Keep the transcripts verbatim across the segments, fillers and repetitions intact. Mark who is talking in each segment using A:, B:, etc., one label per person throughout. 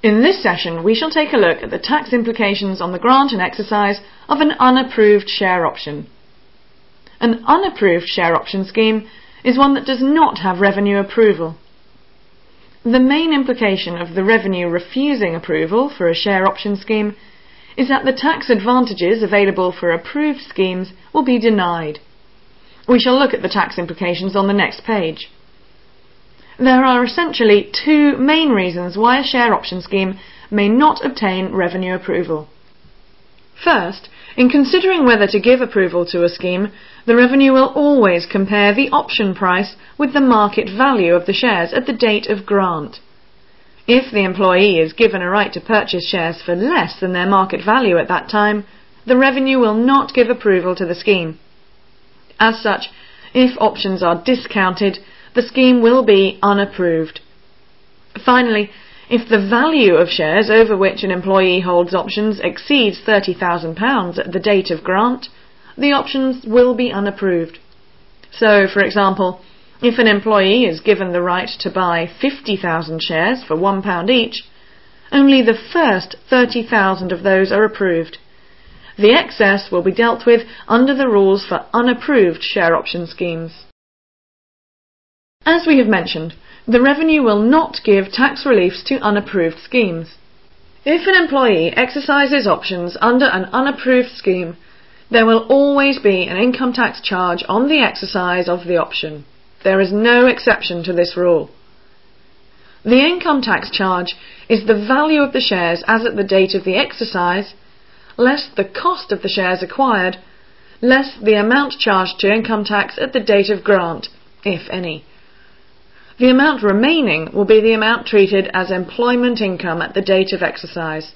A: In this session, we shall take a look at the tax implications on the grant and exercise of an unapproved share option. An unapproved share option scheme is one that does not have revenue approval. The main implication of the revenue refusing approval for a share option scheme is that the tax advantages available for approved schemes will be denied. We shall look at the tax implications on the next page. There are essentially two main reasons why a share option scheme may not obtain revenue approval. First, in considering whether to give approval to a scheme, the revenue will always compare the option price with the market value of the shares at the date of grant. If the employee is given a right to purchase shares for less than their market value at that time, the revenue will not give approval to the scheme. As such, if options are discounted, the scheme will be unapproved. Finally, if the value of shares over which an employee holds options exceeds thirty thousand pounds at the date of grant, the options will be unapproved. So, for example, if an employee is given the right to buy fifty thousand shares for one pound each, only the first thirty thousand of those are approved. The excess will be dealt with under the rules for unapproved share option schemes. As we have mentioned, the revenue will not give tax reliefs to unapproved schemes. If an employee exercises options under an unapproved scheme, there will always be an income tax charge on the exercise of the option. There is no exception to this rule. The income tax charge is the value of the shares as at the date of the exercise, less the cost of the shares acquired, less the amount charged to income tax at the date of grant, if any. The amount remaining will be the amount treated as employment income at the date of exercise.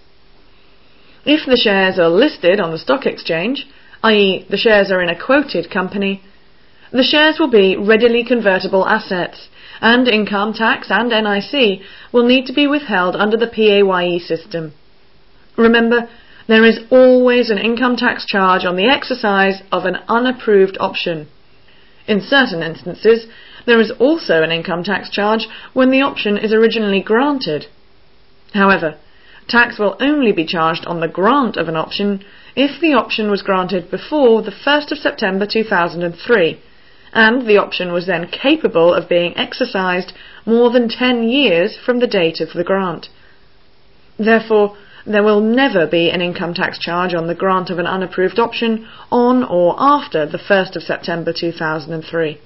A: If the shares are listed on the stock exchange, that is the shares are in a quoted company, the shares will be readily convertible assets, and income tax and N I C will need to be withheld under the P A Y E system. Remember, there is always an income tax charge on the exercise of an unapproved option. In certain instances, there is also an income tax charge when the option is originally granted. However, tax will only be charged on the grant of an option if the option was granted before the first of September two thousand three, and the option was then capable of being exercised more than ten years from the date of the grant. Therefore, there will never be an income tax charge on the grant of an unapproved option on or after the first of September two thousand three.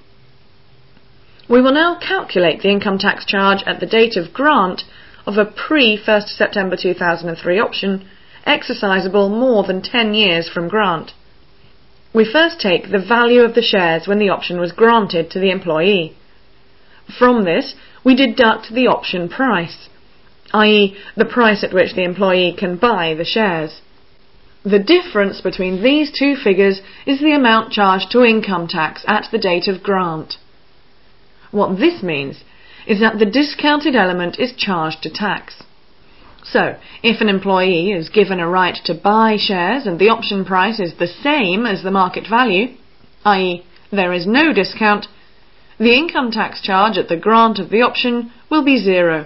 A: We will now calculate the income tax charge at the date of grant of a pre-first of September two thousand three option exercisable more than ten years from grant. We first take the value of the shares when the option was granted to the employee. From this, we deduct the option price, that is the price at which the employee can buy the shares. The difference between these two figures is the amount charged to income tax at the date of grant. What this means is that the discounted element is charged to tax. So, if an employee is given a right to buy shares and the option price is the same as the market value, that is, there is no discount, the income tax charge at the grant of the option will be zero.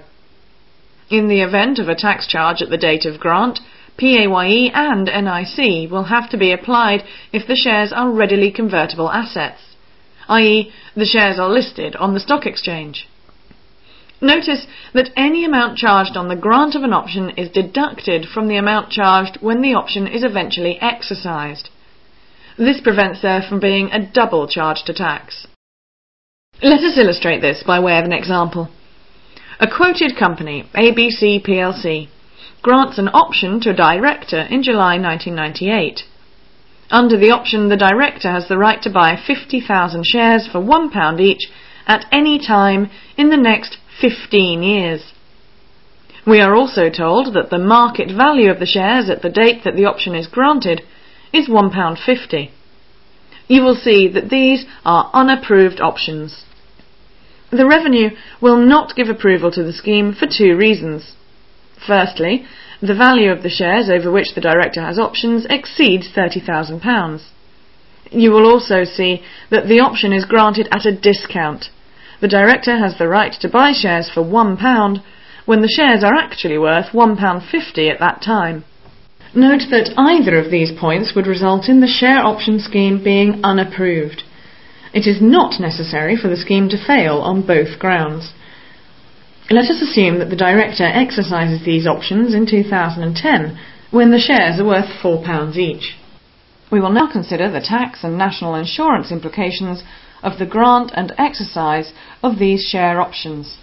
A: In the event of a tax charge at the date of grant, P A Y E and N I C will have to be applied if the shares are readily convertible assets, that is, the shares are listed on the stock exchange. Notice that any amount charged on the grant of an option is deducted from the amount charged when the option is eventually exercised. This prevents there from being a double charge to tax. Let us illustrate this by way of an example. A quoted company, A B C P L C, grants an option to a director in July nineteen ninety-eight. Under the option, the director has the right to buy fifty thousand shares for one pound each at any time in the next fifteen years. We are also told that the market value of the shares at the date that the option is granted is one pound fifty. You will see that these are unapproved options. The revenue will not give approval to the scheme for two reasons. Firstly, the value of the shares over which the director has options exceeds thirty thousand pounds. You will also see that the option is granted at a discount. The director has the right to buy shares for one pound, when the shares are actually worth one pound fifty at that time. Note that either of these points would result in the share option scheme being unapproved. It is not necessary for the scheme to fail on both grounds. Let us assume that the director exercises these options in two thousand ten, when the shares are worth four pounds each. We will now consider the tax and national insurance implications of the grant and exercise of these share options.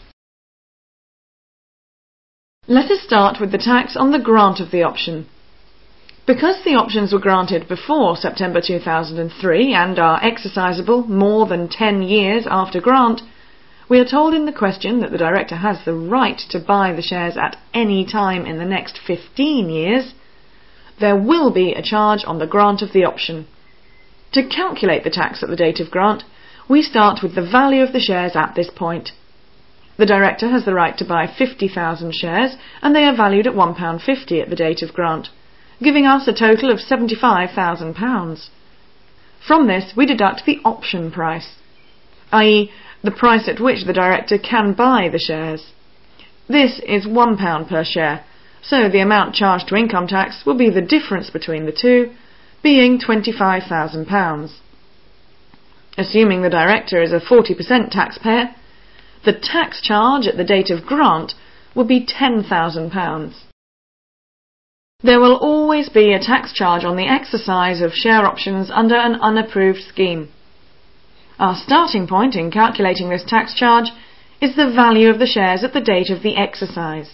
A: Let us start with the tax on the grant of the option. Because the options were granted before September two thousand three and are exercisable more than ten years after grant, we are told in the question that the director has the right to buy the shares at any time in the next fifteen years, there will be a charge on the grant of the option. To calculate the tax at the date of grant, we start with the value of the shares at this point. The director has the right to buy fifty thousand shares, and they are valued at one pound fifty at the date of grant, giving us a total of seventy-five thousand pounds. From this, we deduct the option price, that is, the price at which the director can buy the shares. This is one pound per share, so the amount charged to income tax will be the difference between the two, being twenty-five thousand pounds. Assuming the director is a forty percent taxpayer, the tax charge at the date of grant will be ten thousand pounds. There will always be a tax charge on the exercise of share options under an unapproved scheme. Our starting point in calculating this tax charge is the value of the shares at the date of the exercise.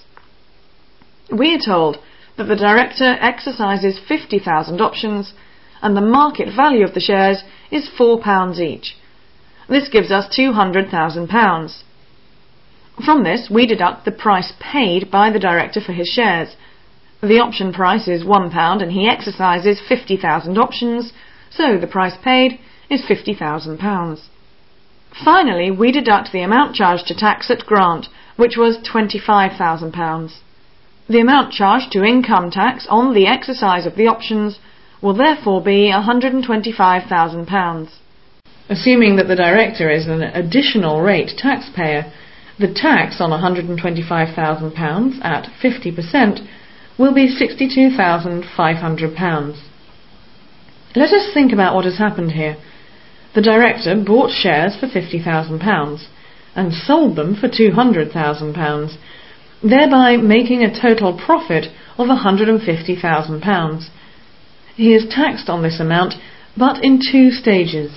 A: We are told that the director exercises fifty thousand options and the market value of the shares is four pounds each. This gives us two hundred thousand pounds. From this, we deduct the price paid by the director for his shares. The option price is one pound and he exercises fifty thousand options, so the price paid is fifty thousand pounds. Finally, we deduct the amount charged to tax at grant, which was twenty-five thousand pounds. The amount charged to income tax on the exercise of the options will therefore be one hundred twenty-five thousand pounds. Assuming that the director is an additional rate taxpayer, the tax on one hundred twenty-five thousand pounds at fifty percent will be sixty-two thousand five hundred pounds. Let us think about what has happened here. The director bought shares for fifty thousand pounds and sold them for two hundred thousand pounds, thereby making a total profit of one hundred fifty thousand pounds. He is taxed on this amount, but in two stages.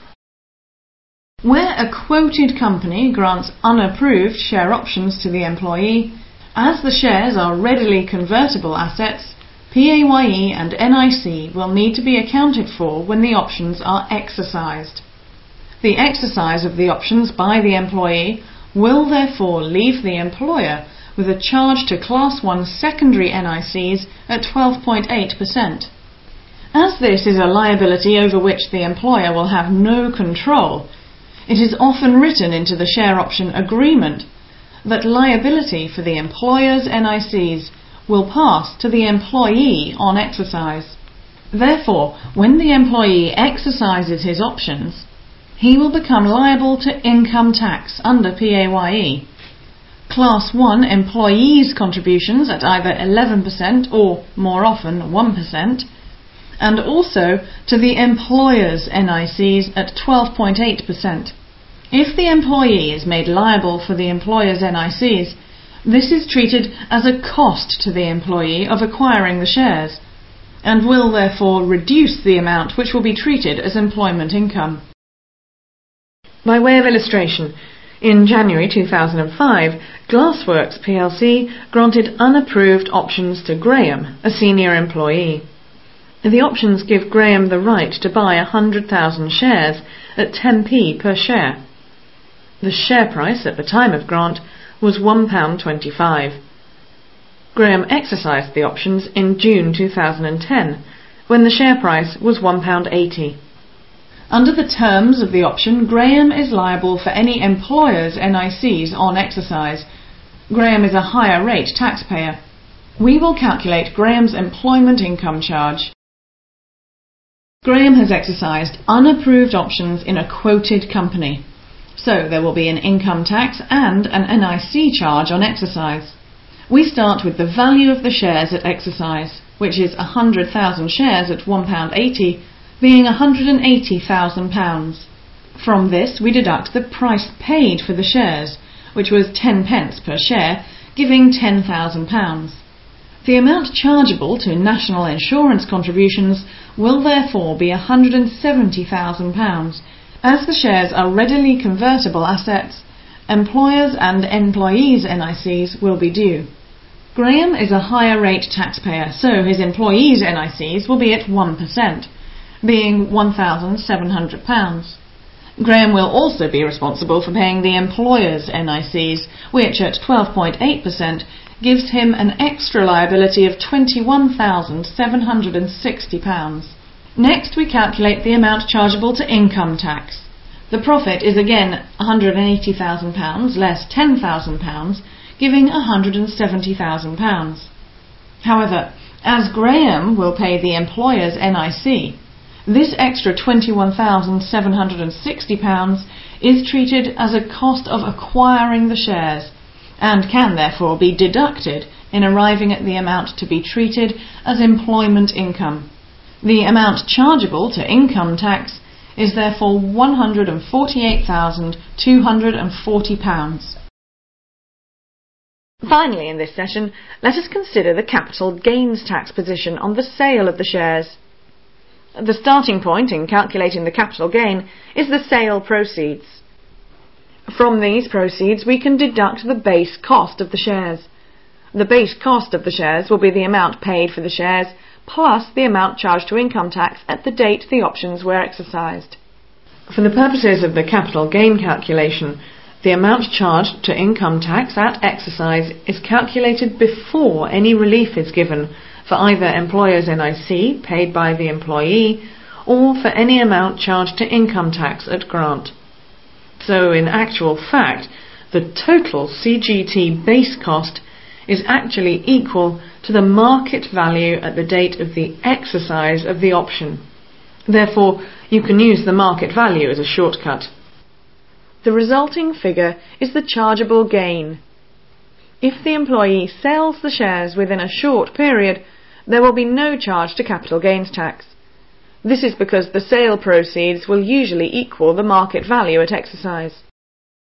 A: Where a quoted company grants unapproved share options to the employee, as the shares are readily convertible assets, P A Y E and N I C will need to be accounted for when the options are exercised. The exercise of the options by the employee will therefore leave the employer with a charge to Class one secondary N I Cs at twelve point eight percent. As this is a liability over which the employer will have no control, it is often written into the share option agreement that liability for the employer's N I Cs will pass to the employee on exercise. Therefore, when the employee exercises his options, he will become liable to income tax under P A Y E. Class one employees' contributions at either eleven percent or, more often, one percent, and also to the employer's N I Cs at twelve point eight percent. If the employee is made liable for the employer's N I Cs, this is treated as a cost to the employee of acquiring the shares, and will therefore reduce the amount which will be treated as employment income. By way of illustration, in January two thousand five, Glassworks P L C granted unapproved options to Graham, a senior employee. The options give Graham the right to buy one hundred thousand shares at ten p per share. The share price at the time of grant was one pound twenty-five. Graham exercised the options in June two thousand ten, when the share price was one pound eighty. Under the terms of the option, Graham is liable for any employer's N I Cs on exercise. Graham is a higher rate taxpayer. We will calculate Graham's employment income charge. Graham has exercised unapproved options in a quoted company, so there will be an income tax and an N I C charge on exercise. We start with the value of the shares at exercise, which is one hundred thousand shares at one pound eighty, being one hundred eighty thousand pounds. From this we deduct the price paid for the shares, which was ten pence per share, giving ten thousand pounds. The amount chargeable to national insurance contributions will therefore be one hundred seventy thousand pounds. As the shares are readily convertible assets, employers' and employees' N I Cs will be due. Graham is a higher rate taxpayer, so his employees' N I Cs will be at one percent, being one thousand seven hundred pounds. Graham will also be responsible for paying the employer's N I Cs, which at twelve point eight percent gives him an extra liability of twenty-one thousand seven hundred sixty pounds. Next we calculate the amount chargeable to income tax. The profit is again one hundred eighty thousand pounds less ten thousand pounds, giving one hundred seventy thousand pounds. However, as Graham will pay the employer's N I C, this extra twenty-one thousand seven hundred sixty pounds is treated as a cost of acquiring the shares, and can therefore be deducted in arriving at the amount to be treated as employment income. The amount chargeable to income tax is therefore one hundred forty-eight thousand two hundred forty pounds. Finally, in this session, let us consider the capital gains tax position on the sale of the shares. The starting point in calculating the capital gain is the sale proceeds. From these proceeds we can deduct the base cost of the shares. The base cost of the shares will be the amount paid for the shares plus the amount charged to income tax at the date the options were exercised. For the purposes of the capital gain calculation, the amount charged to income tax at exercise is calculated before any relief is given for either employer's N I C paid by the employee or for any amount charged to income tax at grant. So in actual fact, the total C G T base cost is actually equal to the market value at the date of the exercise of the option. Therefore, you can use the market value as a shortcut. The resulting figure is the chargeable gain. If the employee sells the shares within a short period, there will be no charge to capital gains tax. This is because the sale proceeds will usually equal the market value at exercise.